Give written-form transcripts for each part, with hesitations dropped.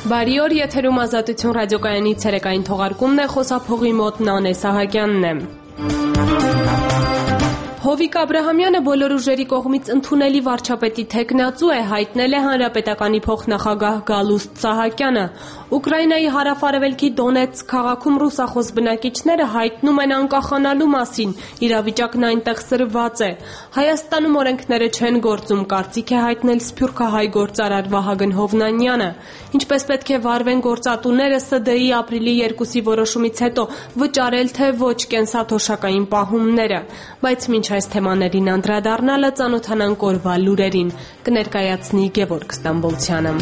Բարի օր, եթերում Ազատություն ռադիոկայանի ցերեկային թողարկումն է, խոսափողի մոտ Նանե Սահակյանն է։ Հովիկ Աբրահամյանը բոլոր ուժերի կողմից ընդունելի վարչապետի թեկնածու է, հայտնել է Հանրապետականի փոխնախագահ Գալուստ Սահակյանը։ Ուկրաինայի հարավ-արևելքի Դոնեցկ քաղաքում ռուսախոս բնակիչները հայտնում են անկախանալու մասին, իրավիճակն այնտեղ սրված է։ Հայաստանում օրենքները չեն գործում, կարծիք է հայտնել սփյուռքահայ գործարար Վահագն Հովնանյանը։ Ինչպես պետք է վարվեն գործատուները ՍԴ-ի ապրիլի 2-ի որոշումից հետո վճարել թե ոչ կենսաթոշակային պահումները, բայց մինչ այս թեմաներին անդրադառնալը ծանոթանանք օրվա լուրերին, կներկայացնի Գևորգ Ստամբոլցյանը։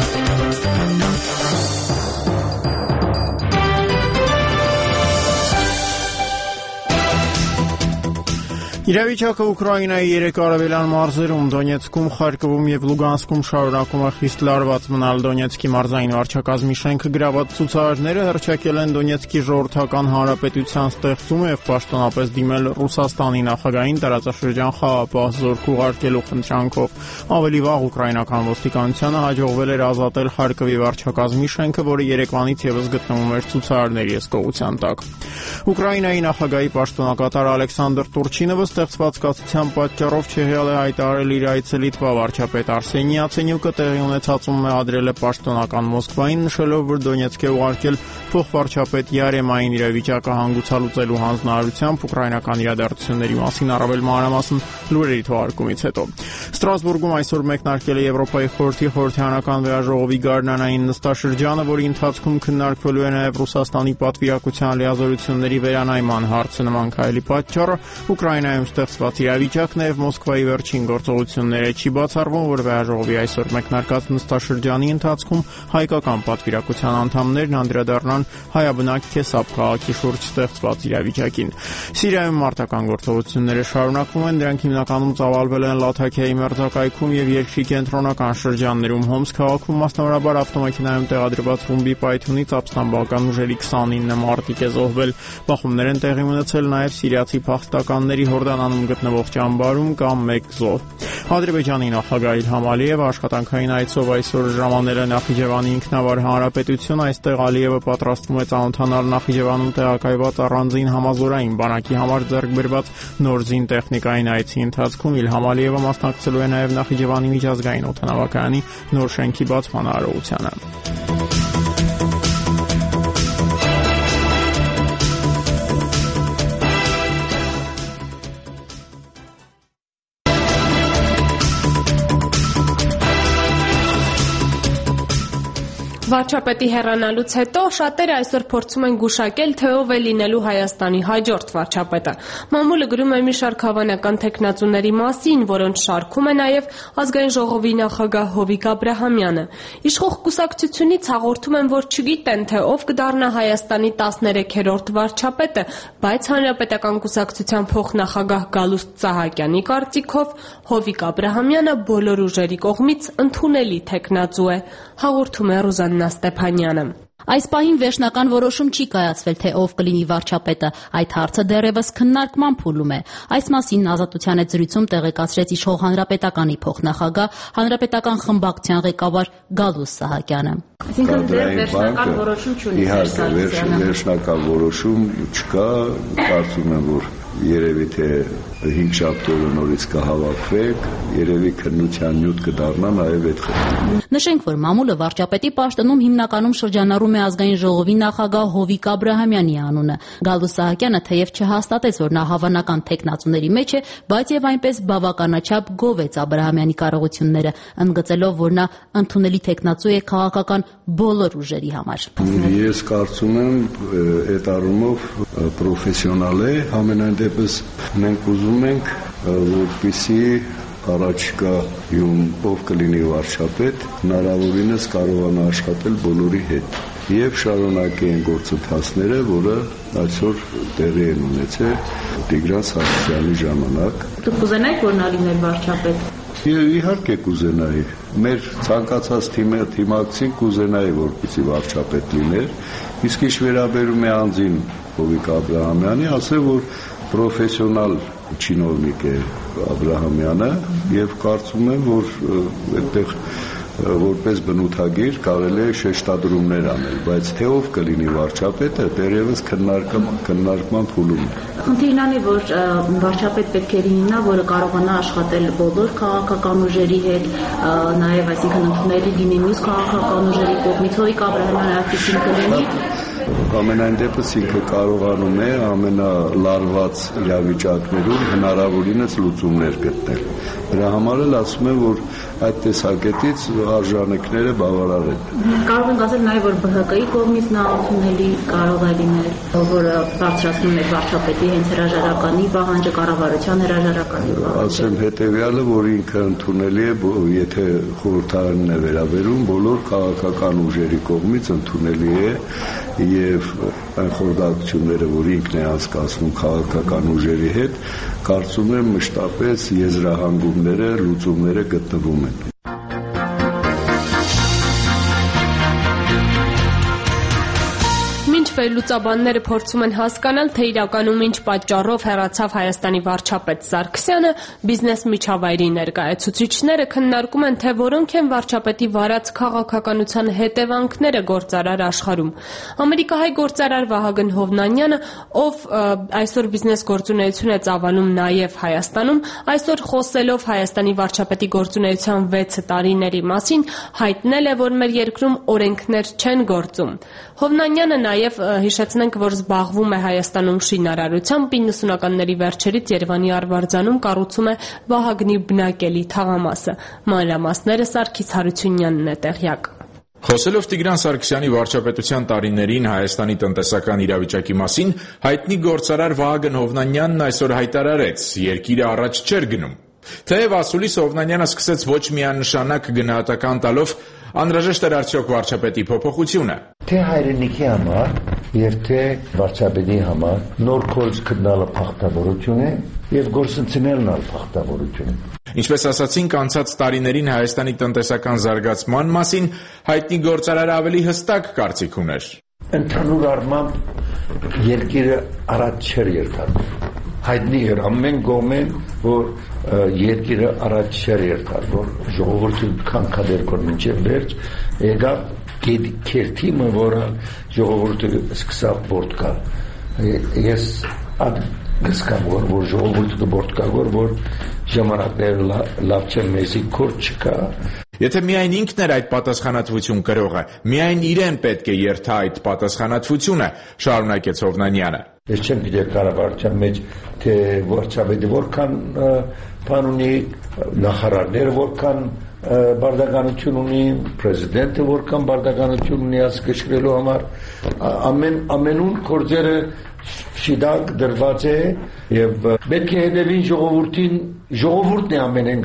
Իրավիճակը Ուկրաինայի 3 արևելյան մարզերում Դոնեցկում, Խարկովում եւ Լուգանսկում շարունակում է խիստ լարված մնալ։ Դոնեցկի մարզային վարչակազմի շենքը գրաված ցուցարարները հռչակել են Դոնեցկի ժողովրդական հանրապետության ստեղծումը եւ պաշտոնապես դիմել Ռուսաստանի նախագահին տարածաշրջան խաղապահ զորք ուղարկելու խնդրանքով։ Ավելի վաղ ուկրաինական ոստիկանությանը հաջողվել էր ազատել Խարկովի վարչակազմի շենքը, որը Երևանից եւս գտնվում էր ցուցարարների հսկողության տակ։ Ուկրաինայի նախագահի պաշտոնակատար Ալեքսանդր Տուրչինովը ստեղծված կացության պատճառով Չեխիալ է հայտարարել իր այցելիթ վարչապետ Արսենի Յացենյուկը տեղի ունեցածում մեղադրել է պաշտոնական Մոսկվային, նշելով, որ Դոնեցկ է ուղարկել փոխվարչապետ Յարեմային իրավիճակը հանգուցալուծելու հանձնարարությամբ ուկրաինական իրադարձությունների մասին առավել մանրամասն լուրերի թողարկումից հետո։ Ստրասբուրգում այսօր մեկնարկել է Եվրոպայի խորհրդի խորհրդարանական վերաժողովի գարնանային նստաշրջանը, որի ընթացքում քննարկվելու է նաև Ռուսաստանի պատվիրակության լիազորությունների վերանայման հարցը։ Նման քայլի պատճառը Ուկրաինայում ստեղծված իրավիճակն է եւ Մոսկվայի վերջին գործողությունները չի բացառվում, որ վերաժողովի այսօր մեկնարկած նստաշրջանի ընթացքում հայկական պատվիրակության անդամներն անդրադառնան հայաբնակ Քեսապ քաղաքի շուրջ ստեղծված իրավիճակին։ Սիրիայում մարտական գործողությունները շարունակվում են, դրանք հիմնականում ծավալվել են Լաթաքիայի մերձակայքում եւ երկրի կենտրոնական շրջաններում։ Հոմս քաղաքում մասնավորաբար ավտոմեքենայում տեղադրված ռումբի պայթյունից ապստամբական ուժերի 29 մարտիկ է զոհվել։ Բախումներ են տեղի ունեցել նաեւ սիրիացի փախստականների Հորդանանում գտնվող ճամբարում կամ 1 զոհ։ Ադրբեջանի նախագահ Իլհամ Ալիևը աշխատանքային այցով այսօր ժամանել է Նախիջևանի ինքնավար հանրապետություն։ Այստեղ Ալիևը պատրաստվում է ծանոթանալ Նախիջևանում տեղակայված առանձին համազորային բանակի համար ձեռք բերված նոր զին տեխնիկային այցի ընթացքում Իլհամ Ալիևը մասնակցելու է նաև Նախիջևանի միջազգային օդանավակայանի նոր շենքի բացման արարողությանը։ Վարչապետի հեռանալուց հետո շատերը այսօր փորձում են գուշակել, թե ով է լինելու Հայաստանի հաջորդ վարչապետը։ Մամուլը գրում է մի շարք հավանական թեկնածուների մասին, որոնց շարքում է նաև Ազգային ժողովի նախագահ Հովիկ Աբրահամյանը։ Իշխող կուսակցությունից հաղորդում են, որ չգիտեն, թե ով կդառնա Հայաստանի 13-րդ վարչապետը, բայց Հանրապետական կուսակցության փոխնախագահ Գալուստ Սահակյանի կարծիքով Հովիկ Աբրահամյանը բոլոր ուժերի կողմից ընդունելի թեկնածու է, հաղորդում է Ռուզաննա Ստեփանյանը։ Այս պահին վերջնական որոշում չի կայացվել, թե ով կլինի վարչապետը, այդ հարցը դեռևս քննարկման փուլում է։ Այս մասին Ազատության հետ զրույցում տեղեկացրեց իշխող Հանրապետականի փոխնախագահ, Հանրապետական խմբակցության ղեկավար Գալուստ Սահակյանը։ Այսինքն դեռ վերջնական որոշում չունի։ Իհարկե, վերջնական որոշում չկա, կարծում եմ, որ երևի թե 5 շաբթի նորից կհավաքվեք, երևի քննության նյութ կդառնա նաև այդ խնդիրը։ Նշենք, որ մամուլը վարչապետի պաշտոնում հիմնականում շրջանառում է Ազգային ժողովի նախագահ Հովիկ Աբրահամյանի անունը։ Գալուստ Սահակյանը թեև չհաստատեց, որ նա հավանական թեկնածուների մեջ է, բայց եւ այնպես բավականաչափ գովեց Աբրահամյանի կարողությունները, ընդգծելով, որ նա ընդունելի թեկնածու է քաղաքական բոլոր ուժերի համար։ Ես կարծում եմ, այդ առումով պրոֆեսիոնալ է, համենայն դեպս մենք ուզում ենք, որպեսզի առաջիկայում ով կլինի վարչապետ, հնարավորինս կարողանա աշխատել բոլորի հետ եւ շարունակեն գործընթացները, որը այսօր տեղի են ունեցել Տիգրան Սարգսյանի ժամանակ։ Դուք կուզենայիք, որ նա լիներ վարչապետ։ Իհարկե կուզենայի։ Մեր ցանկացած թիմակցին կուզենայի, որպեսզի վարչապետ լիներ, իսկ ինչ վերաբերում է անձին Հովիկ Աբրահամյանի, ասել, որ պրոֆեսիոնալ չինովնիկ է Աբրահամյանը եւ կարծում եմ, որ այդտեղ որպես բնութագիր կարելի է շեշտադրումներ անել, բայց թե ով կլինի վարչապետը, դեռևս քննարկման փուլում է։ Խնդիրն անի, որ վարչապետ պետք է լինի, որը կարողանա աշխատել բոլոր քաղաքական ուժերի հետ, նաև այսինքն ընդունելի լինի մյուս քաղաքական ուժերի կողմից, Հովիկ Աբրահամյանը այդպիսին կլինի։ Ամենայն դեպս ինքը կարողանում է ամենալարված իրավիճակներում հնարավորինս լուծումներ գտնել։ Դրա համար էլ ասում եմ, որ այդ տեսակետից արժանինքները բավարար են։ Կարող ենք ասել նաև, որ ԲՀԿ-ի կողմից նա ընդունելի կարող է լինել, որը բարձրացնում է վարչապետի հենց հրաժարականի պահանջը, կառավարության հրաժարականի պահանջը։ Ասեմ հետևյալը, որ ինքը ընդունելի է, եթե խորհրդարանն է վերաբերում, բոլոր քաղաքական ուժերի կողմից ընդունելի է եւ այն խորհրդակցությունները, որ ինքն է անցկացնում քաղաքական ուժերի հետ, կարծում եմ մշտապես եզրահանգումները, լուծումները գտնվում են։ Վերլուծաբանները փորձում են հասկանալ, թե իրականում ինչ պատճառով հեռացավ Հայաստանի վարչապետ Սարգսյանը, բիզնես միջավայրի ներկայացուցիչները քննարկում են, թե որոնք են վարչապետի վարած քաղաքականության հետևանքները գործարար աշխարհում։ Ամերիկահայ գործարար Վահագն Հովնանյանը, ով այսօր բիզնես գործունեություն է ծավալում նաև Հայաստանում, այսօր խոսելով Հայաստանի վարչապետի գործունեության 6 տարիների մասին, հայտնել է, որ մեր երկրում օրենքներ չեն գործում։ Հովնանյանը նաև հիշեցնենք, որ զբաղվում է Հայաստանում շինարարությամբ, 90-ականների վերջերից Երևանի Արվարձանում կառուցում է Վահագնի բնակելի թաղամասը։ Մանրամասները Սարգիս Հարությունյանն է տեղյակ։ Խոսելով Տիգրան Սարգսյանի վարչապետության տարիներին Հայաստանի տնտեսական իրավիճակի մասին, հայտնի գործարար Վահագն Հովնանյանն այսօր հայտարարեց՝ երկիրը առաջ չէր գնում։ Թեև ասուլիս Հովնանյանը սկսեց ոչ միանշանակ գնահատական տալով, անհրաժեշտ էր արդյոք վարչապետի փոփոխությունը։ Թե հայրենիքի համար եւ թե վարչապետի համար նոր գործ գտնելը փախտավորություն է եւ գործընկերներն ալ փախտավորություն է։ Ինչպես ասացինք, անցած տարիներին Հայաստանի տնտեսական զարգացման մասին հայտնի գործարարը ավելի հստակ կարծիք ուներ։ Ընդհանուր առմամբ երկիրը առաջ չէր եկել։ Հայտնի էր ամեն կողմեն, որ երկիրը առաջ չէր եկել, որ ժողովուրդը քանքադեր կոր մինչև վերջ եկավ կերտիմը, որը ժողովուրդը սկսավ բորտկալ։ Ես գսկամ, որ ժողովուրդը բորտկալ, որ ժամանակները լավ չեն, մեզի կոր չկա։ Եթե միայն ինքն էր այդ պատասխանատվություն կրողը, միայն իրեն պետք է երթա այդ պատասխանատվությունը, շարունակեց Հովնանյանը։ Ես չեմ գիտեր կառավարության մեջ, թե վարչապետը որքան բան ունի, նախարարները որքան բարդականություն ունի, պրեզիդենտը որքան բարդականություն ունի ասկշրելու համար, ամենուն գործերը շիդակ դրված է եւ պետք է հետևին ժողովրդին, ժողովուրդն է ամենեն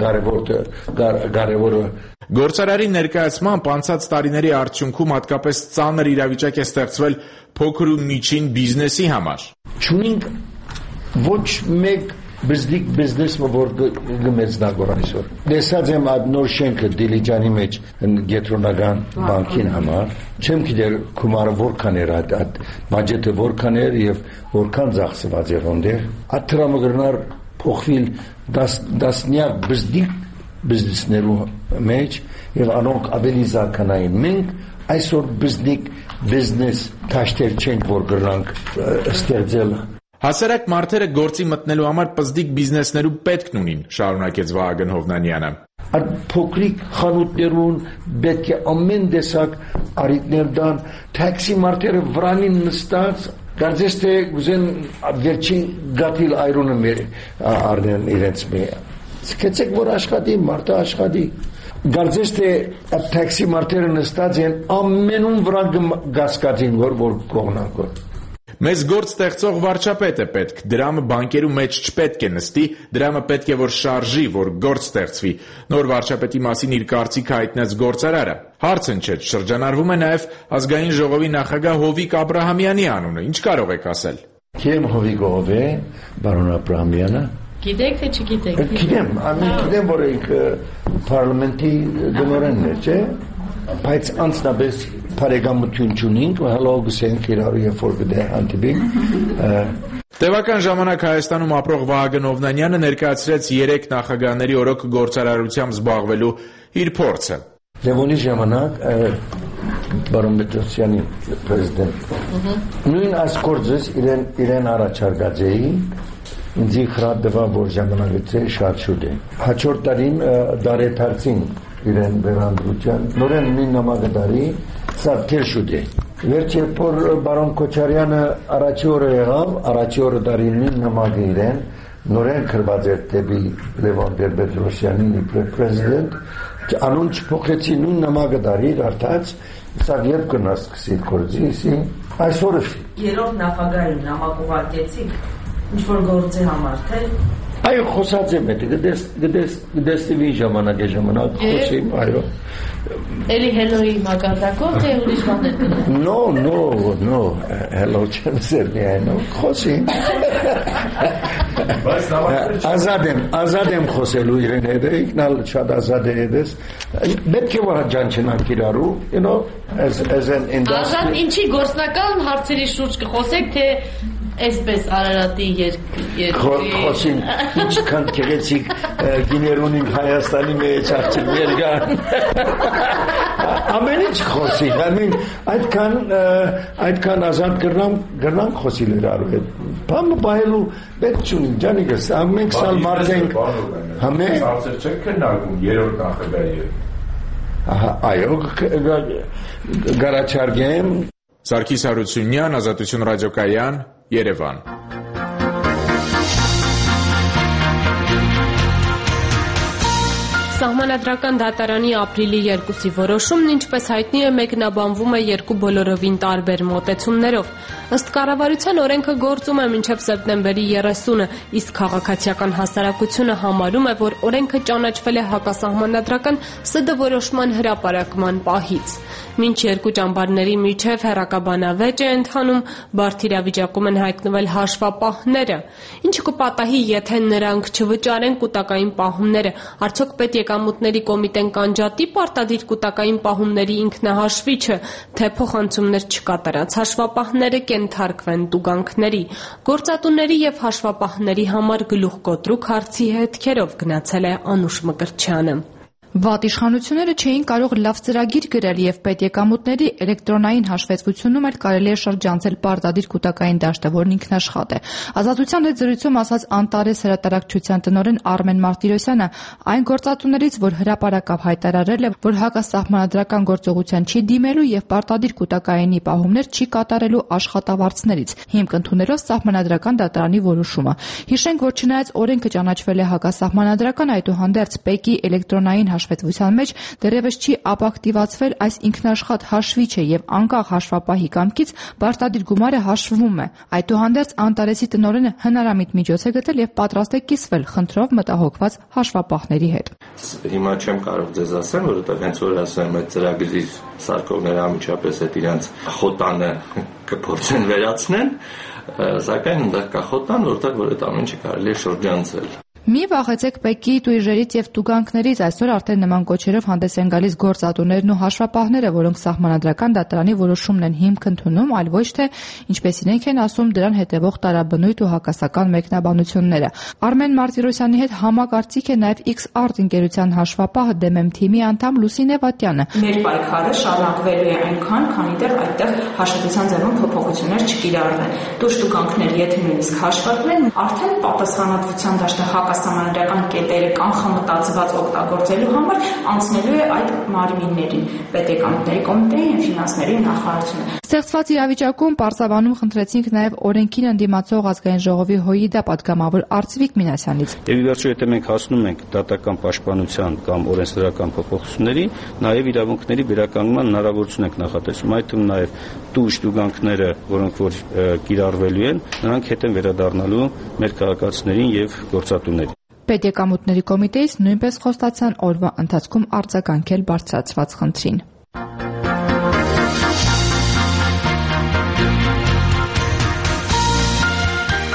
կարևորը։ Գործարարի ներկայացմամբ անցած տարիների արդյունքում հատկապես ծանր իրավիճակ է ստեղծվել փոքր ու միջին բիզնեսի համար։ Չունենք ոչ մեկ բզդիկ բիզնեսը որ գմեցնագոր այսօր։ Դեսած եմ այդ նոր շենքը Դիլիջանի մեջ գետրոնական բանկին համար, չեմ գիտեր գումարը որքան էր այդ բյուջետը որքան էր եւ որքան ծախսված էր ոնդեր։ Այդ տրամագրներ փոխվել դասնյակ բզդիկ բիզնեսներու մեջ եւ անոնք ավելի զարգանային։ Մենք այսօր բզդիկ բիզնես թաշտեր չենք որ գրանք ստեղծել։ Հասարակ մարդերը գործի մտնելու համար պզդիկ բիզնեսներու պետքն ունին, շարունակեց Վահագն Հովնանյանը։ Այդ փոքրիկ խանութներուն պետք է ամեն տեսակ արիտներ դան, թաքսի մարդերը վրանին նստած, կարծես թե ուզեն վերջին գաթիլ այրոնը մեր առնեն իրենց մեջ։ Սկսեցեք որ աշխատի, մարդը աշխատի։ Կարծես թե թաքսի մարդերը նստած են ամենուն վրա գասկածին որ կողնան։ Մեզ գործ ստեղծող վարչապետ է պետք, դրամը բանկերու մեջ չպետք է նստի, դրամը պետք է որ շարժի, որ գործ ստեղծվի։ Նոր վարչապետի մասին իր կարծիքը հայտնեց գործարարը։ Հարց ընչեց, շրջանառվում է նաև ազգային ժողովի նախագահ Հովիկ Աբրահամյանի անունը, ինչ կարող եք ասել։ Քեմ Հովիկ ով է, բարոն Աբրահամյանը։ Գիտեք թե չգիտեք։ Գիտեմ, որ ինքը parlamenti գնորենն է, չէ՞։ Բայց անցնաբես բարեկամություն չունենք, հալո գսենք իրար եւ որ գտե հանդիպենք։ Տևական ժամանակ Հայաստանում ապրող Վահագն Հովնանյանը ներկայացրեց 3 նախագահների օրոք գործարարությամբ զբաղվելու իր փորձը։ Լևոնի ժամանակ Բարոն Պետրոսյանի պրեզիդենտ նույն այս գործս իրեն առաջարկած էի ինձի խրատվա որ ժամանակից է շատ շուտ է հաջորդ տարին դարեթարցին իրեն վերանդրության նորեն նույն նամակը դարի սա թեր շուտ է վերջ երբ որ բարոն Քոչարյանը առաջի օրը եղավ առաջի օրը դարի նույն նամակը իրեն նորեն քրված էր դեպի Լևոն Տեր-Պետրոսյանին պրեզիդենտ անուն չփոխեցի նույն նամակը դարի արդած սա երբ կնաս սկսի գործի այսօր երրորդ նախագահին նամակ ուղարկեցիք ինչ-որ գործի համար թե այո խոսած եմ գտեսնի ժամանակ խոսիմ այո Էլի հելոյի մակարդակով թե ուրիշ բաներ No հելո չեմ սերնիայն խոսիմ ազատ եմ խոսելու իրեն հետ ինքնալ շատ ազատ է հետես պետք է որ ջանչենանք իրարու as an industry ազատ ինչի գործնական հարցերի շուրջ կխոսեք թե Այսպես Արարատի Խոսին ինչքան գեղեցիկ գիներուն ինք Հայաստանի մեջ աղջիկ ներգան ամեն ինչ խոսի այդքան ազատ գրնանք խոսիլ էր արու հետ բամը բայելու պետք չունին ջանիկս ամենք սալ մարդ ենք հարցեր չեն քննարկում երրորդ նախագահի այո գարաչարգեմ Սարգիս Հարությունյան Ազատություն ռադիոկայան Երևան Սահմանադրական դատարանի ապրիլի 2-ի որոշումն ինչպես հայտնի է մեկնաբանվում է երկու բոլորովին տարբեր մոտեցումներով ըստ կառավարության օրենքը գործում է մինչև սեպտեմբերի 30-ը իսկ քաղաքացիական հասարակությունը համարում է որ օրենքը ճանաչվել է հակասահմանադրական ՍԴ որոշման հրապարակման պահից Մինչ երկու ճամբարների միջև հեռակաբանավեճ է ընթանում, բարդ իրավիճակում են հայտնվել հաշվապահները։ Ինչը կպատահի, եթե նրանք չվճարեն կൂട്ടակային պահումները, արդյոք պետեկամուտների կոմիտեն կանջատի պարտադիր կൂട്ടակային պահումների ինքնահաշվիչը, թե փոխանցումներ չկատարած հաշվապահները կենթարկվեն տուգանքների։ Գործատուների եւ հաշվապահների համար գլուխկոտրուկ հարցի հետքերով գնացել է Անուշ Մկրտչյանը։ Վատ իշխանությունները չէին կարող լավ ծրագիր գրել եւ պետեկամուտների էլեկտրոնային հաշվետվությունում էլ կարելի է շրջանցել պարտադիր կൂട്ടակային դաշտը, որն ինքնաշխատ է։ Ազատության հետ զրույցում ասաց Անտարես հրատարակչության տնօրեն Արմեն Մարտիրոսյանը, այն գործատուներից, որ հրապարակավ հայտարարել է, որ հակասահմանադրական գործողության չի դիմելու եւ պարտադիր կൂട്ടակայինի պահումներ չի կատարելու աշխատավարձներից, հիմք ընդունելով սահմանադրական դատարանի որոշումը։ Հիշենք, որ չնայած օրենքը ճանաչվել է հակասահմանադրական, այդուհանդերձ ՊԵԿ-ի էլեկտրոնային հաշվետվության մեջ դեռևս չի ապակտիվացվել այս ինքնաշխատ հաշվիչը եւ անկախ հաշվապահի կամքից պարտադիր գումարը հաշվվում է։ Այդուհանդերձ Անտարեսի տնօրենը հնարամիտ միջոց է գտել եւ պատրաստ է կիսվել խնդրով մտահոգված հաշվապահների հետ։ Հիմա չեմ կարող ձեզ ասեմ, որովհետեւ հենց որ ասեմ այդ ծրագրի սարքողները անմիջապես այդ իրանց խոտանը կփորձեն վերացնեն, սակայն դա կա խոտան, որտեղ որ այդ ամենը կարելի է շրջանցել։ Մի վախեցեք ՊԵԿ-ի տույժերից եւ տուգանքներից այսօր արդեն նման կոչերով հանդես են գալիս գործատուներն ու հաշվապահները, որոնք սահմանադրական դատարանի որոշումն են հիմք ընդունում, այլ ոչ թե, ինչպես իրենք են ասում, դրան հետևող տարաբնույթ ու հակասական մեկնաբանությունները։ Արմեն Մարտիրոսյանի հետ համակարծիք է նաեւ X-Art ընկերության հաշվապահ DMM թիմի անդամ Լուսինե Վատյանը։ Մեր պայքարը շարունակվելու է այնքան, քանի դեռ այդտեղ հաշվետվության ձևում փոփոխություններ չկիրառվեն։ Տուժ-տուգանքներ, եթե նույնիսկ հաշվարկվեն, արդեն պատասխանատվության դաշտը հակասահմանադրական կետերը կանխամտածված օգտագործելու համար անցնելու է այդ մարմիններին՝ պետեկամուտների կոմիտեին եւ ֆինանսների նախարարությունը։ Ստեղծված իրավիճակում պարզաբանում խնդրեցինք նաեւ օրենքին ընդդիմացող ազգային ժողովի ՀՅԴ պատգամավոր Արծվիկ Մինասյանից։ Եվ ի վերջո եթե մենք հասնում ենք դատական պաշտպանության կամ օրենսդրական փոփոխությունների, նաեւ իրավունքների վերականգնման հնարավորություն ենք նախատեսում, այդ թվում նաեւ տուժ-տուգանքները, որոնք որ կիրառվելու են, նրանք հետ են վերադառնալու մեր քաղաքացիներին եւ գործատուներին։ Պետեկամուտների կոմիտեից նույնպես խոստացան օրվա ընթացքում արձագանքել բարձրացված խնդրին։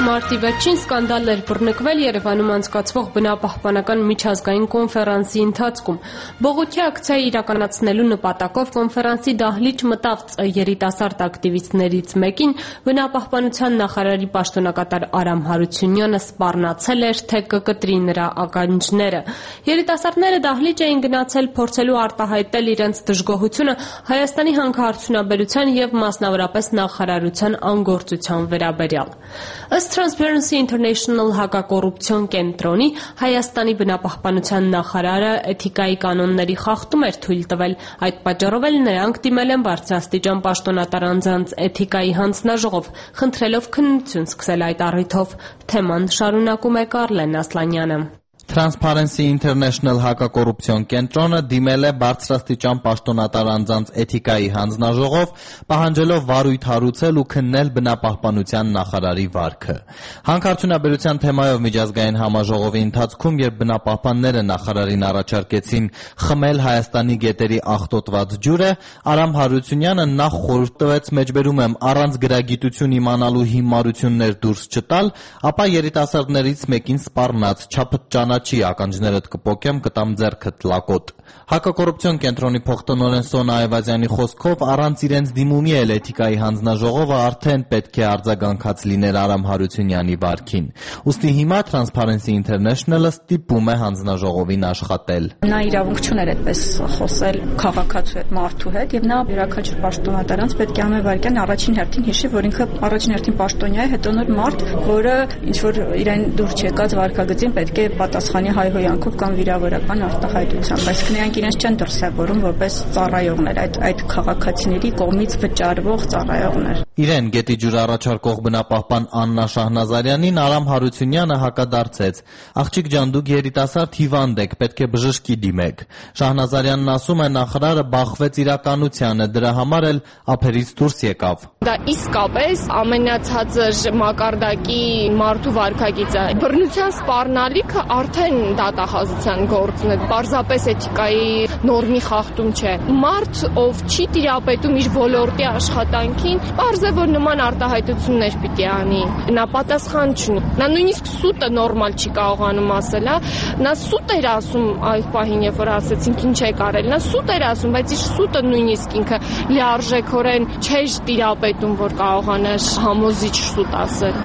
Մարտի վերջին սկանդալ էր բռնկվել Երևանում անցկացվող բնապահպանական միջազգային կոնֆերանսի ընթացքում։ Բողոքի ակցիա իրականացնելու նպատակով կոնֆերանսի դահլիճ մտավ երիտասարդ ակտիվիստներից մեկին բնապահպանության նախարարի պաշտոնակատար Արամ Հարությունյանը սպառնացել էր, թե կկտրի նրա ականջները։ Երիտասարդները դահլիճ էին գնացել փորձելու արտահայտել իրենց դժգոհությունը Հայաստանի հանքարդյունաբերության եւ մասնավորապես նախարարության անգործության վերաբերյալ։ Ըստ Transparency International հակակոռուպցիոն կենտրոնի Հայաստանի բնապահպանության նախարարը էթիկայի կանոնների խախտում էր թույլ տվել։ Այդ պատճառով էլ նրանք դիմել են բարձրաստիճան պաշտոնատար անձանց էթիկայի հանձնաժողով, խնդրելով քննություն սկսել այդ առիթով։ Թեման շարունակում է Կարլեն Ասլանյանը։ Transparency International հակակոռուպցիոն կենտրոնը դիմել է բարձրաստիճան պաշտոնատար անձանց էթիկայի հանձնաժողով, պահանջելով վարույթ հարուցել ու քննել բնապահպանության նախարարի վարքը։ Հանքարդյունաբերության թեմայով միջազգային համաժողովի ընթացքում, երբ բնապահպանները նախարարին առաջարկեցին խմել Հայաստանի գետերի աղտոտված ջուրը, Արամ Հարությունյանը նախ խորհուրդ տվեց մեջբերում եմ առանց գրագիտություն իմանալու հիմարություններ դուրս չտալ, ապա երիտասարդներից մեկին սպառնաց, չափդ չի ականջներդ կպոկեմ, կտամ ձեռքդ լակոտ։ Հակակոռուպցիոն կենտրոնի փոխտնօրեն Սոնա Այվազյանի խոսքով առանց իրենց դիմումի էլ էթիկայի հանձնաժողովը արդեն պետք է արձագանքած լիներ Արամ Հարությունյանի վարքին։ Ուստի հիմա Transparency International-ը ստիպում է հանձնաժողովին աշխատել։ Նա իրավունք չուներ այդպես խոսել քաղաքացու հետ, մարդու հետ, եւ նա յուրաքանչյուր պաշտոնատարանց պետք է ամեն վարքյան առաջին հերթին հիշի, որ ինքը առաջին հերթին պաշտոնյա է, հետո նոր մարդ, որը ինչ որ իրեն դուր չեկած վարքագծին պետք է պատասխանի հայհոյանքով կամ վիրավորական արտահայտությամբ, այսինքն նրանք իրենց չեն դրսևորում որպես ծառայողներ, այդ քաղաքացիների կողմից վճարվող ծառայողներ։ Իրեն գետի ջուր առաջարկող բնապահպան Աննա Շահնազարյանին Արամ Հարությունյանը հակադարձեց. «Աղջիկ ջան, դուք երիտասարդ հիվանդ եք, պետք է բժշկի դիմեք»։ Շահնազարյանն ասում է նախարարը բախվեց իրականությանը, դրա համար էլ ափերից դուրս եկավ։ Դա իսկապես ամենացածր մակարդակի մարդու վարքագիծ է։ Բռնության սպառնալիքը արդեն դատախազության գործն է, պարզապես էթիկայի նորմի խախտում չէ։ Մարդ, ով չի տիրապետում իր ոլորտի աշխատանքին, պարզ է, որ նման արտահայտություններ պիտի անի։ Նա պատասխան չունի։ Նա նույնիսկ սուտը նորմալ չի կարողանում ասել, նա սուտ էր ասում այդ պահին, երբ որ ասեցինք ինչ է կարել։ Նա սուտ էր ասում, բայց իր սուտը նույնիսկ ինքը լիարժեքորեն չէր տիրապետում, որ կարողանար համոզիչ սուտ ասել։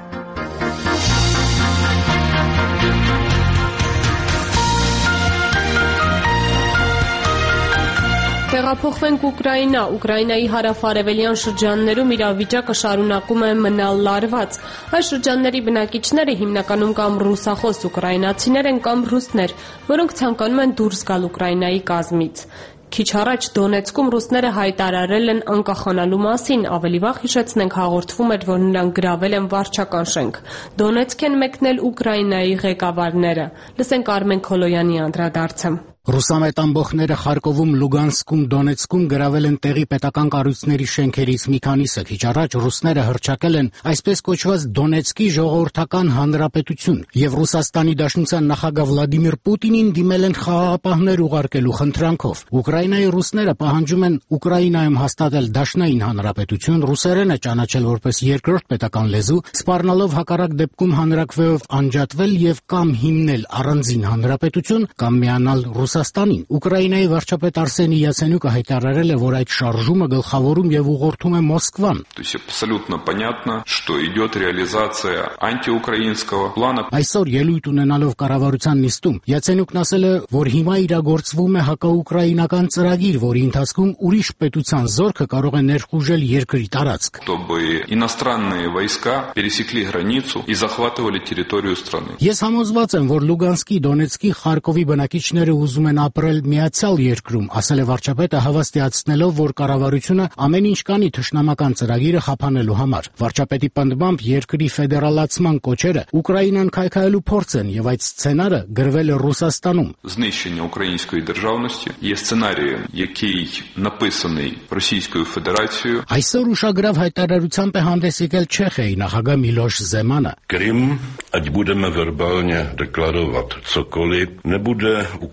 Տեղափոխվենք Ուկրաինա։ Ուկրաինայի հարավ-արևելյան շրջաններում իրավիճակը շարունակում է մնալ լարված։ Այս շրջանների բնակիչները հիմնականում կամ ռուսախոս ուկրաինացիներ են, կամ ռուսներ, որոնք ցանկանում են դուրս գալ Ուկրաինայի կազմից։ Քիչ առաջ Դոնեցկում ռուսները հայտարարել են անկախանալու մասին, ավելի վաղ հիշեցնենք հաղորդվում էր, որ նրանք գրավել են վարչական շենք։ Դոնեցկ են մեկնել Ուկրաինայի ղեկավարները։ Լսենք Արմեն Քոլոյանի անդրադարձը։ Ռուսամետ ամբոխները Խարկովում, Լուգանսկում, Դոնեցկում գրավել են տեղի պետական կառույցների շենքերից մի քանիսը։ Քիչ առաջ ռուսները հռչակել են այսպես կոչված Դոնեցկի ժողովրդական հանրապետություն եւ Ռուսաստանի Դաշնության նախագահ Վլադիմիր Պուտինին դիմել են խաղաղապահներ ուղարկելու խնդրանքով։ Ուկրաինայի ռուսները պահանջում են Ուկրաինայում հաստատել Դաշնային հանրապետություն, ռուսերենը ճանաչել որպես երկրորդ պետական լեզու, սպառնալով հակառակ դեպքում հանրակրվեով անջատվել եւ կամ հիմնել առանձին հանրապետություն կամ միանալ Ռուսաստանին։ Ուկրաինայի վարչապետ Արսենի Յացենյուկը հայտարարել է, որ այդ շարժումը գլխավորում եւ ուղղորդում է Մոսկվան։ Абсолютно понятно, что идет реализация антиукраинского плана. Այսօր ելույթ ունենալով կառավարության նիստում Յացենյուկն ասել է, որ հիմա իրագործվում է հակաուկրաինական ծրագիր, որի ընթացքում ուրիշ պետության զորքը կարող է ներխուժել երկրի տարածք։ Чтобы иностранные войска пересекли границу и захватывали территорию страны. Ես համոզված եմ, որ Լուգանսկի, Դոնեցկի, Խարկովի բնակիչները ուզում են ապրել միացյալ երկրում, ասել է վարչապետը հավաստիացնելով, որ կառավարությունը ամեն ինչ կանի թշնամական ծրագիրը խափանելու համար։ Վարչապետի պնդմամբ երկրի ֆեդերալացման կոչերը Ուկրաինան քայքայելու փորձ են եւ այդ սցենարը գրվել է Ռուսաստանում։ Знищення української державності є сценарієм, який написаний Російською Федерацією. Այսօր ուշագրավ հայտարարությամբ է հանդես եկել Չեխիայի նախագահ Միլոշ Զեմանը։ Крым, ať budeme verbálně deklarovat cokoliv, nebude Ukrajině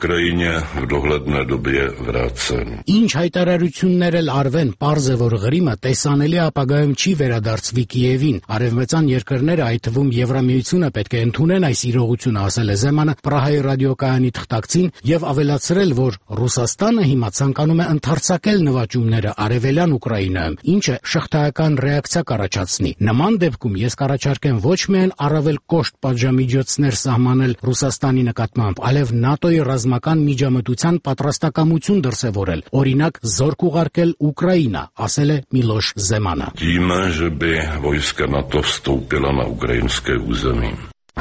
мне в доглядной добе враться. Ինչ հայտարարություններ էլ արվեն, պարզ է, որ Ղրիմը տեսանելի ապագայում չի վերադարձվի Կիևին։ Արևմտյան երկրները, այդ թվում Եվրամիությունը պետք է ընդունեն այս իրողությունը, ասել է Զեմանը Պրահայի ռադիոկայանի թղթակցին եւ ավելացրել, որ Ռուսաստանը հիմա ցանկանում է ընդարձակել նվաճումները արևելյան Ուկրաինայում, ինչը շղթայական ռեակցիա կառաջացնի։ Նման դեպքում ես կառաջարկեմ ոչ միայն առավել կոշտ պատժամիջոցներ սահմանել Ռուսաստանի նկատմամբ, այլև ՆԱՏՕ-ի ռազմական միջամտության պատրաստակամություն դրսևորել, օրինակ զորք ուղարկել Ուկրաինա, ասել է Միլոշ Զեմանը։ Դիմը ժբե войска НАТО вступило на украинское узemí.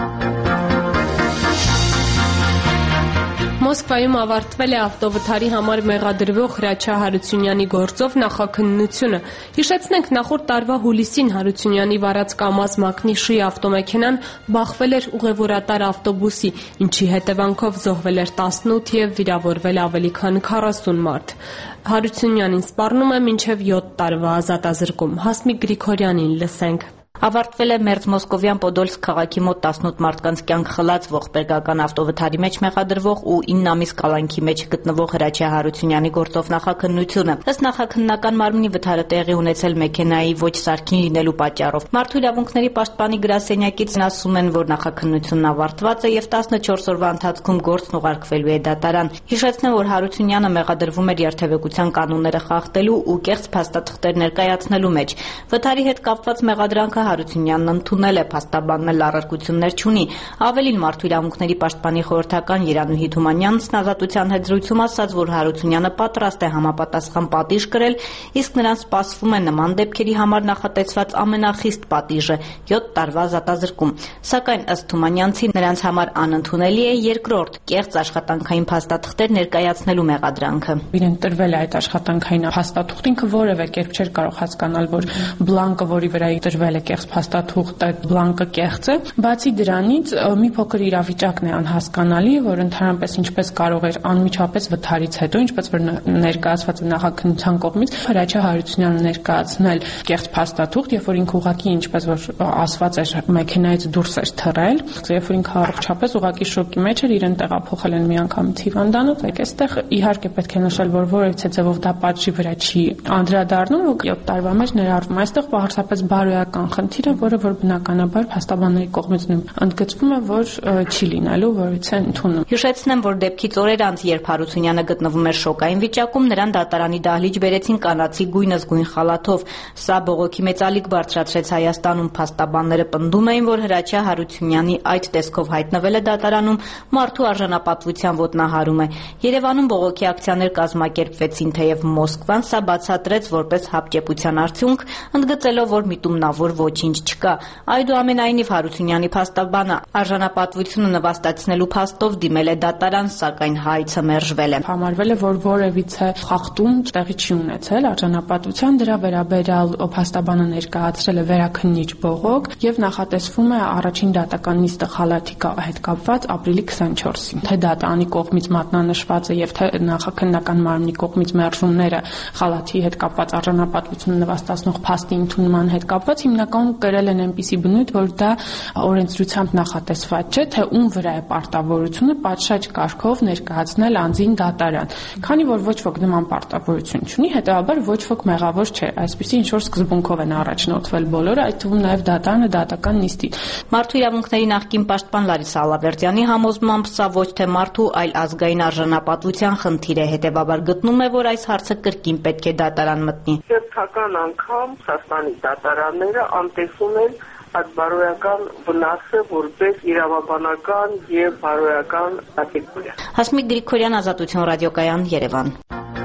Մոսկվայում ավարտվել է ավտովթարի համար մեղադրվող Հրաչյա Հարությունյանի գործով նախաքննությունը։ Հիշեցնենք, նախորդ տարվա հուլիսին Հարությունյանի վարած ԿԱՄԱԶ մակնիշի ավտոմեքենան բախվել էր ուղևորատար ավտոբուսի, ինչի հետևանքով զոհվել էր 18 եւ վիրավորվել ավելի քան 40 մարդ։ Հարությունյանին սպառնում է մինչև 7 տարվա ազատազրկում։ Հասմիկ Գրիգորյանին լսենք։ Ավարտվել է Մերձ Մոսկովյան Պոդոլսկ քաղաքի մոտ 18 մարդկանց կյանք խլած ողբերգական ավտովթարի մեջ մեղադրվող ու 9 ամիս կալանքի մեջ գտնվող Հրաչյա Հարությունյանի գործով նախաքննությունը։ Ըստ նախաքննական մարմնի վթարը տեղի ունեցել մեքենայի ոչ սարքին լինելու պատճառով։ Մարդու իրավունքների պաշտպանի գրասենյակից ասում են, որ նախաքննությունն ավարտված է եւ 14 օրվա ընթացքում գործն ուղարկվելու է դատարան։ Հիշեցնեմ, որ Հարությունյանը մեղադրվում էր երթևեկության կանոնները խախտելու ու կեղծ փաստաթղթեր ներկայացնելու մեջ։ Վթարի հետ կապված մեղադրանքը Հարությունյանն ընդունել է, փաստաբանն էլ առարկություններ չունի։ Ավելին, Մարդու իրավունքների պաշտպանի խորհրդական Երանուհի Թումանյանն ազատության հետ զրույցում ասաց, որ Հարությունյանը պատրաստ է համապատասխան պատիժ կրել, իսկ նրան սպասվում է նման դեպքերի համար նախատեսված ամենախիստ պատիժը՝ 7 տարվա ազատազրկում։ Սակայն ըստ Թումանյանցի նրանց համար անընդունելի է երկրորդ՝ կեղծ աշխատանքային փաստաթղթեր ներկայացնելու մեղադրանքը։ Իրեն տրվել է այդ աշխատանքային փաստաթուղթ, ինքը որևէ կերպ չէր կարող հասկանալ, որ բլանկը, որի վրա տրվել է կեղծ փաստաթուղթ, այդ բլանկը կեղծ է։ Բացի դրանից, մի փոքր իրավիճակն է անհասկանալի, որ ընդհանրապես ինչպես կարող էր անմիջապես վթարից հետո, ինչպես որ ներկայացված է նախաքննության կողմից, Հրաչյա Հարությունյանը ներկայացնել կեղծ փաստաթուղթ, երբ որ ինքը ուղղակի ինչպես որ ասված էր, մեքենայից դուրս էր թռել, երբ որ ինքը առողջապես ուղղակի շոկի մեջ էր, իրեն տեղափոխել են միանգամից հիվանդանոց։ Այստեղ իհարկե պետք է նշել, որ որևիցե ձևով դա պատժի վրա չի անդրադառնում, ու 7 տարվա մեջ ներառվում է այստեղ պարզապես բարոյական խնդիր է, որը որ բնականաբար փաստաբանների կողմից ընդգծվում է, որ չի լինելու, որից է ընդունում։ Հիշեցնեմ, որ դեպքից օրեր անց, երբ Հարությունյանը գտնվում էր շոկային վիճակում, նրան դատարանի դահլիճ բերեցին կանացի գույնզգույն խալաթով։ Սա բողոքի մեծ ալիք բարձրացրեց Հայաստանում։ Փաստաբանները պնդում էին, որ Հրաչյա Հարությունյանի այդ տեսքով հայտնվելը դատարանում մարդու արժանապատվության ոտնահարում է։ Երևանում բողոքի ակցիաներ կազմակերպվեցին, թեև Մոսկվան սա բացատրեց որպես հապճեպության արդյունք, ընդգծելով, որ միտումնավոր ոչինչ չկա։ Այդուամենայնիվ Հարությունյանի փաստաբանը արժանապատվությունը նվաստացնելու փաստով դիմել է դատարան, սակայն հայցը մերժվել է։ Համարվել է, որ որևիցե խախտում տեղի չի ունեցել արժանապատվության, դրա վերաբերյալ փաստաբանը ներկայացրել է վերաքննիչ բողոք եւ նախատեսվում է առաջին դատական նիստը խալաթի հետ կապված ապրիլի 24-ին։ Թե դատարանի կողմից մատնանշված է եւ թե նախաքննական մարմնի կողմից մերժումները խալաթի հետ կապված արժանապատվությունը նվաստացնող փաստի ընդունման հետ կապված հիմնականում կրել են այնպիսի բնույթ, որ դա օրենսդրությամբ նախատեսված չէ, թե ում վրա է պարտավորությունը պատշաճ կարգով ներկայացնել անձին դատարան։ Քանի որ ոչ ոք նման պարտավորություն չունի, հետեւաբար ոչ ոք մեղավոր չէ։ Այսպիսի ինչ որ սկզբունքով են առաջնորդվել բոլորը, այդ թվում նաեւ դատարանը դատական նիստի։ Մարդու իրավունքների նախկին պաշտպան Լարիսա Ալավերդյանի համոզմամբ սա ոչ թե մարդու, այլ ազգային արժանապատվության խնդիր է, հետեւաբար գտնում է, որ այս հարցը կրկին պետք է դատարան մտնի։ Հերթական անգամ Ռուսաստանի դատարանները անտեսում են այդ բարոյական վնասը որպես իրավաբանական եւ բարոյական կատեգորիա։ Հասմիկ Գրիգորյան, Ազատություն ռադիոկայան, Երևան։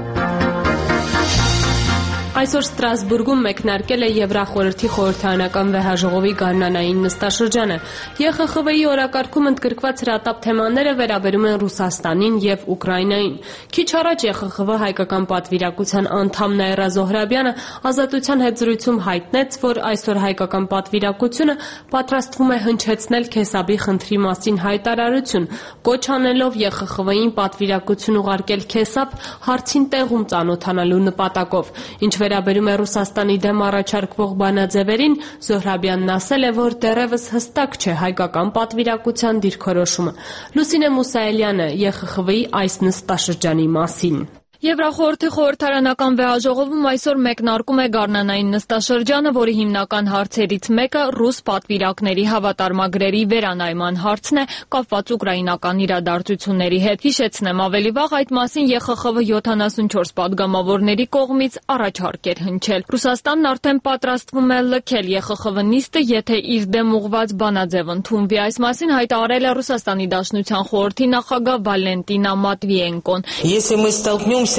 Այսօր Ստրասբուրգում մեկնարկել է Եվրախորհրդի խորհրդարանական վեհաժողովի գարնանային նստաշրջանը։ ԵԽԽՎ-ի օրակարգում ընդգրկված հրատապ թեմաները վերաբերում են Ռուսաստանին եւ Ուկրաինային։ Քիչ առաջ ԵԽԽՎ հայկական պատվիրակության անդամ Նաիրա Զոհրաբյանը Ազատության հետ զրույցում հայտնեց, որ այսօր հայկական պատվիրակությունը պատրաստվում է հնչեցնել Քեսաբի խնդրի մասին հայտարարություն, կոչ անելով ԵԽԽՎ-ին պատվիրակություն ուղարկել Քեսաբ հարցին տեղում ծանոթանալու նպատակով։ Ինչ վերաբերում է Ռուսաստանի դեմ առաջարկվող բանաձևերին, Զոհրաբյանն ասել է, որ դեռևս հստակ չէ հայկական պատվիրակության դիրքորոշումը։ Լուսինե Մուսայելյանը ԵԽԽՎ-ի այս նստաշրջանի մասին։ Եվրախորհրդի խորհրդարանական վեհաժողովում այսօր մեկնարկում է գարնանային նստաշրջանը, որի հիմնական հարցերից մեկը ռուս պատվիրակների հավատարմագրերի վերանայման հարցն է կապված ուկրաինական իրադարձությունների հետ։ Հիշեցնեմ, ավելի վաղ այդ մասին ԵԽԽՎ 74 падգամավորների կողմից առաջարկ էր հնչել։ Ռուսաստանն արդեն պատրաստվում է լքել ԵԽԽՎ նիստը, եթե իր դեմ ուղղված բանաձև ընդունվի։ Այս մասին հայտարարել է Ռուսաստանի Դաշնության խորհրդի նախագահ Վալենտինա Մատվիենկոն։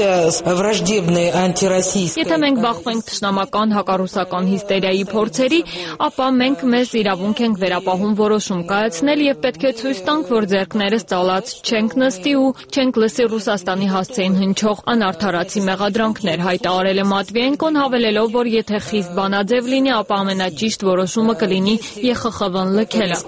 Եթե մենք բախվենք թշնամական հակառուսական հիստերիայի փորձերի, ապա մենք մեզ իրավունք ենք վերապահում որոշում կայացնել եւ պետք է ցույց տանք, որ ձեռքներս ծալած չենք նստի ու չենք լսի Ռուսաստանի հասցեին հնչող անարդարացի մեղադրանքներ, հայտարարել է Մատվիենկոն, հավելելով, որ եթե խիստ բանաձև լինի, ապա ամենաճիշտ որոշումը կլինի ԵԽԽՎ-ն լքելը։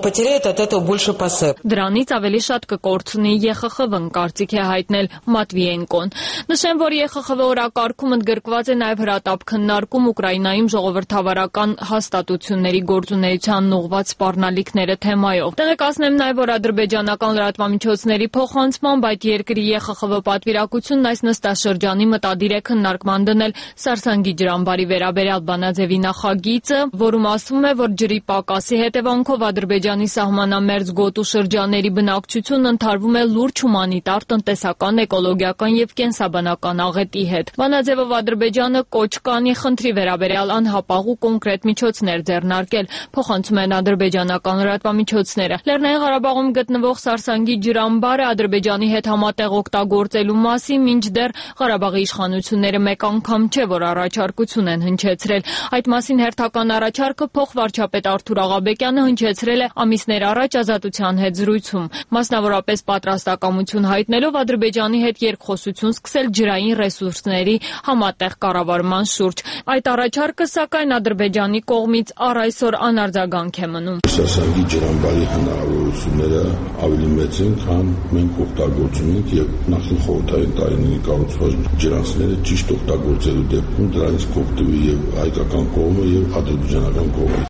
Դրանից ավելի շատ կկորցնի ԵԽԽՎ-ն, կարծիք է հայտնել Մատվիենկոն։ Նշեմ, որ ԵԽԽՎ օրակարգում ընդգրկված է նաև հրատապ քննարկում Ուկրաինայում ժողովրդավարական հաստատությունների գործունեությանն ուղղված սպառնալիքները թեմայով։ Տեղեկացնեմ նաև, որ ադրբեջանական լրատվամիջոցների փոխանցմամբ այդ երկրի ԵԽԽՎ պատվիրակությունն այս նստաշրջանի մտադիր է քննարկման դնել Սարսանգի ջրամբարի վերաբերյալ բանաձևի նախագիծը, որում ասվում է, որ ջրի պակասի հետևանքով Ադրբեջանի սահմանամերձ գոտու շրջանների բնակչությունն ընդհարվում է լուրջ հումանիտար, տնտեսական, էկոլոգիական եւ կենսաբանական աղետի հետ։ Բանաձևով Ադրբեջանը կոչ կանի խնդրի վերաբերյալ անհապաղ ու կոնկրետ միջոցներ ձեռնարկել, փոխանցում են ադրբեջանական լրատվամիջոցները։ Լեռնային Ղարաբաղում գտնվող Սարսանգի ջրամբարը Ադրբեջանի հետ համատեղ օգտագործելու մասին մինչդեռ Ղարաբաղի իշխանությունները մեկ անգամ չէ, որ առաջարկություն են հնչեցրել։ Այդ մասին հերթական առաջարկը փոխվարչապետ Արթուր Աղաբեկյանը հնչեցրել է ամիսներ առաջ Ազատության հետ զրույցում, մասնավորապես պատրաստակամություն հայտնելով Ադրբեջանի հետ երկխոսություն սկսել ջրային ռեսուրսների համատեղ կառավարման շուրջ։ Այդ առաջարկը, սակայն, Ադրբեջանի կողմից առ այսօր անարձագանք է մնում։ Սարսանգի ջրամբարի հնարավորությունները ավելի մեծ են, քան մենք օգտագործում ենք, եւ նախին խորհրդային տարիների կառուցված ջրանցները ճիշտ օգտագործելու դեպքում դրանից կօգտվի եւ հայկական կողմը եւ ադրբեջանական կողմը։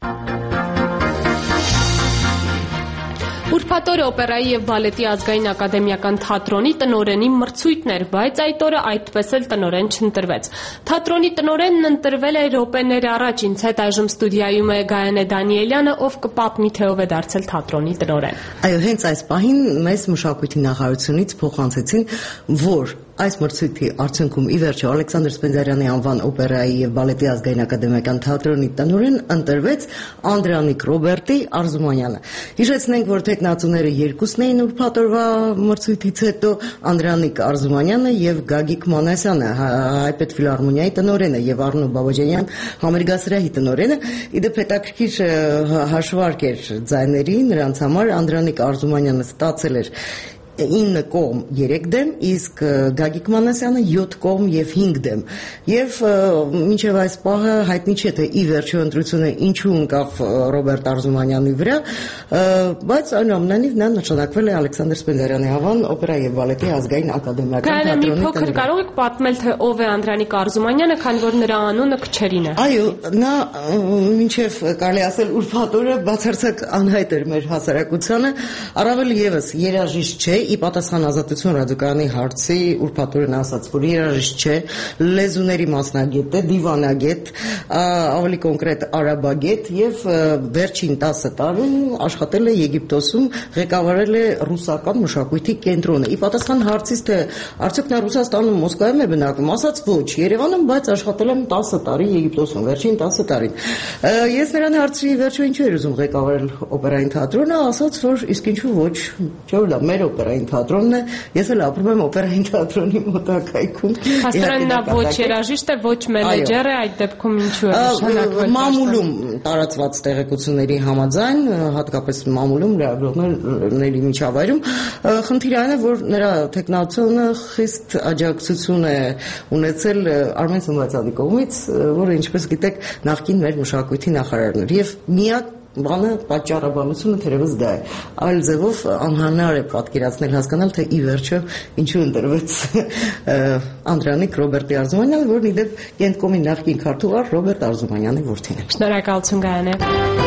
Ուրբաթ օրը օպերայի եւ բալետի ազգային ակադեմիական թատրոնի տնօրենի մրցույթն էր, բայց այդ օրը այդպես էլ տնօրեն չընտրվեց։ Թատրոնի տնօրենն ընտրվել է րոպեներ առաջ, ինձ հետ այժմ ստուդիայում է Գայանե Դանիելյանը, ով կպատմի, թե ով է դարձել թատրոնի տնօրեն։ Այո, հենց այս պահին մեզ մշակույթի նախարարությունից փոխանցեցին, որ այս մրցույթի արդյունքում ի վերջո Ալեքսանդր Սպենդիարյանի անվան օպերայի եւ բալետի ազգային ակադեմիական թատրոնի տնօրեն ընտրվեց Անդրանիկ Ռոբերտի Արզումանյանը։ Հիշեցնենք, որ տեխնացուները երկուսն էին ուրբաթ օրվա մրցույթից հետո Անդրանիկ Արզումանյանը եւ Գագիկ Մանասյանը, Հայպետ ֆիլհարմոնիայի տնօրենը եւ Արնո Բաբաջանյան համերգասրահի տնօրենը։ Իդեպ հետաքրքիր հաշվարկ էր ձայների, նրանց համար Անդրանիկ Արզումանյանը ստացել էր 9 կողմ 3 դեմ, իսկ Գագիկ Մանասյանը 7 կողմ եւ 5 դեմ։ Եվ մինչեւ այս պահը հայտնի չէ թե ի վերջո ընտրությունը ինչու ընկավ Ռոբերտ Արզումանյանի վրա, բայց այնուամենայնիվ նա նշանակվել է Ալեքսանդր Սպենդիարյանի անվան օպերայի եւ բալետի ազգային ակադեմիական թատրոնի տնօրեն։ Կարող եք պատմել, թե ով է Անդրանիկ Արզումանյանը, քանի որ նրա անունը քչերին է։ Այո, նա մինչեւ կարելի ասել ուրբաթ օրը բացարձակ անհայտ էր մեր հասարակությանը, առավել եւս երաժիշտ չէ, ի պատասխան Ազատություն ռադիոկայանի հարցի ուրբաթ օրն ասաց, որ երաժիշտ չէ, լեզուների մասնագետ է, դիվանագետ, ավելի կոնկրետ արաբագետ եւ վերջին 10 տարում աշխատել է Եգիպտոսում, ղեկավարել է ռուսական մշակույթի կենտրոնը։ Ի պատասխան հարցից, թե արդյոք նա Ռուսաստանում Մոսկվայում է բնակվում, ասաց ոչ, Երևանում, բայց աշխատել եմ 10 տարի Եգիպտոսում, վերջին 10 տարին։ Ես նրան հարցրի, վերջո ինչու էր ուզում ղեկավարել օպերային թատրոնը, ասաց, որ իսկ ինչու ոչ, չէ՞ որ դա մեր օպերային թատրոնն է, ես էլ ապրում եմ օպերային թատրոնի մոտակայքում։ Աստորեն նա ոչ երաժիշտ է, ոչ մենեջեր է, այդ դեպքում ինչու է նշանակվել։ Մամուլում տարածված տեղեկությունների համաձայն, հատկապես մամուլում լրագրողների միջավայրում, խնդիրը այն է, որ նրա տեխնացիոնը խիստ աջակցություն է ունեցել Արմեն Սմբատյանի կողմից, որը ինչպես գիտեք, նախկին մեր մշակույթի նախարարն էր եւ միակ բանը պատճառաբանությունը թերևս դա է։ Այլ ձևով անհնար է պատկերացնել հասկանալ, թե ի վերջո ինչու ընտրվեց Անդրանիկ Ռոբերտի Արզումանյանը, որն ի դեպ Կենտկոմի նախկին քարտուղար Ռոբերտ Արզումանյանի որդին է։ Շնորհակալություն Գայանե։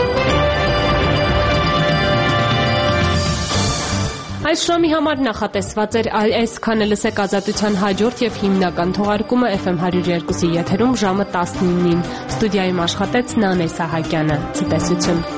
Այս շոմի համար նախատեսված էր այսքանը լսեք Ազատության հաջորդ եւ հիմնական թողարկումը FM 102-ի եթերում ժամը 19-ին։ Ստուդիայում աշխատեց Նանե Սահակյանը։ Ցտեսություն։